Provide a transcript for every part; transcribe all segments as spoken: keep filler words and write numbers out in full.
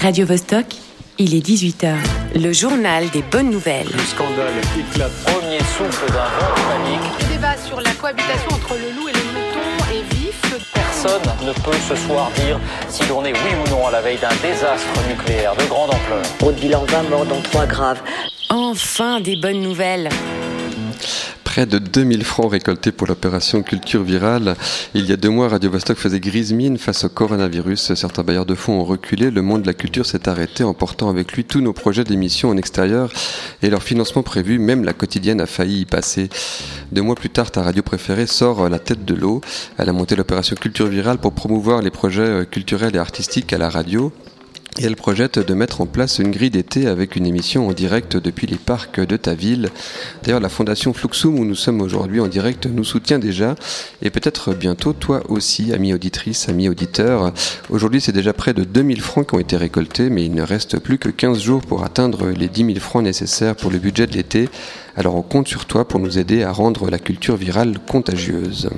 Radio Vostok, il est dix-huit heures. Le journal des bonnes nouvelles. Le scandale éclate. Premier souffle d'un vent de panique. Le débat sur la cohabitation entre le loup et le mouton est vif. Personne ne peut ce soir dire si l'on est oui ou non à la veille d'un désastre nucléaire de grande ampleur. Au bilan vingt morts dont trois graves. Enfin des bonnes nouvelles. Près de deux mille francs récoltés pour l'opération Culture Virale. Il y a deux mois, Radio Vostok faisait grise mine face au coronavirus. Certains bailleurs de fonds ont reculé. Le monde de la culture s'est arrêté, emportant avec lui tous nos projets d'émission en extérieur et leur financement prévu. Même la quotidienne a failli y passer. Deux mois plus tard, ta radio préférée sort la tête de l'eau. Elle a monté l'opération Culture Virale pour promouvoir les projets culturels et artistiques à la radio. Et elle projette de mettre en place une grille d'été avec une émission en direct depuis les parcs de ta ville. D'ailleurs, la fondation Fluxum, où nous sommes aujourd'hui en direct, nous soutient déjà. Et peut-être bientôt, toi aussi, amis auditrices, amis auditeurs. Aujourd'hui, c'est déjà près de deux mille francs qui ont été récoltés, mais il ne reste plus que quinze jours pour atteindre les dix mille francs nécessaires pour le budget de l'été. Alors on compte sur toi pour nous aider à rendre la culture virale contagieuse.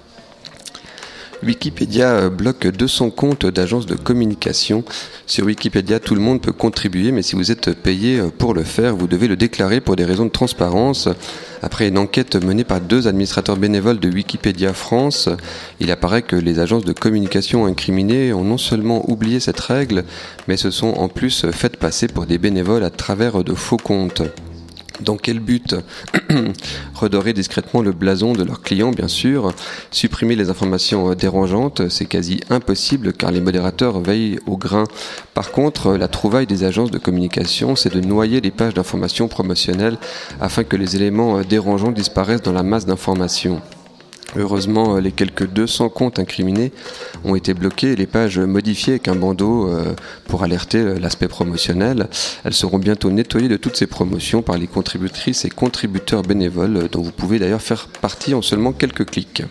Wikipédia bloque deux cents comptes d'agences de communication. Sur Wikipédia, tout le monde peut contribuer, mais si vous êtes payé pour le faire, vous devez le déclarer pour des raisons de transparence. Après une enquête menée par deux administrateurs bénévoles de Wikipédia France, il apparaît que les agences de communication incriminées ont non seulement oublié cette règle, mais se sont en plus faites passer pour des bénévoles à travers de faux comptes. Dans quel but ? Redorer discrètement le blason de leurs clients, bien sûr. Supprimer les informations dérangeantes, c'est quasi impossible car les modérateurs veillent au grain. Par contre, la trouvaille des agences de communication, c'est de noyer les pages d'informations promotionnelles afin que les éléments dérangeants disparaissent dans la masse d'informations. Heureusement, les quelques deux cents comptes incriminés ont été bloqués et les pages modifiées avec un bandeau pour alerter l'aspect promotionnel. Elles seront bientôt nettoyées de toutes ces promotions par les contributrices et contributeurs bénévoles dont vous pouvez d'ailleurs faire partie en seulement quelques clics.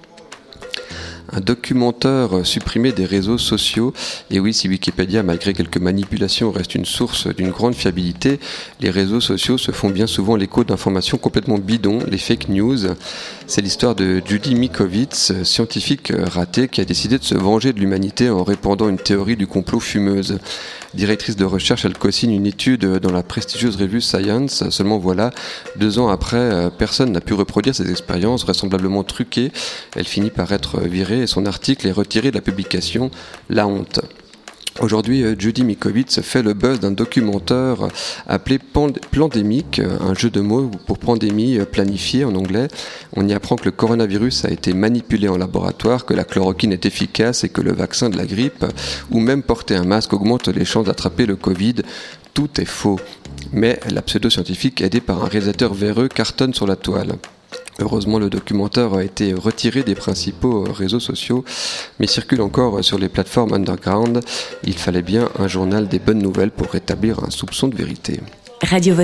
Un documentaire supprimé des réseaux sociaux. Et oui, si Wikipédia, malgré quelques manipulations, reste une source d'une grande fiabilité, les réseaux sociaux se font bien souvent l'écho d'informations complètement bidons, les fake news. C'est l'histoire de Judy Mikovits, scientifique ratée, qui a décidé de se venger de l'humanité en répandant une théorie du complot fumeuse. Directrice de recherche, elle co-signe une étude dans la prestigieuse revue Science. Seulement voilà, deux ans après, personne n'a pu reproduire ces expériences vraisemblablement truquées. Elle finit par être virée et son article est retiré de la publication. La honte. Aujourd'hui, Judy Mikovits fait le buzz d'un documentaire appelé Plandémique, un jeu de mots pour pandémie planifiée en anglais. On y apprend que le coronavirus a été manipulé en laboratoire, que la chloroquine est efficace et que le vaccin de la grippe, ou même porter un masque, augmente les chances d'attraper le Covid. Tout est faux. Mais la pseudo-scientifique, aidée par un réalisateur véreux, cartonne sur la toile. Heureusement, le documentaire a été retiré des principaux réseaux sociaux, mais circule encore sur les plateformes underground. Il fallait bien un journal des bonnes nouvelles pour rétablir un soupçon de vérité. Radio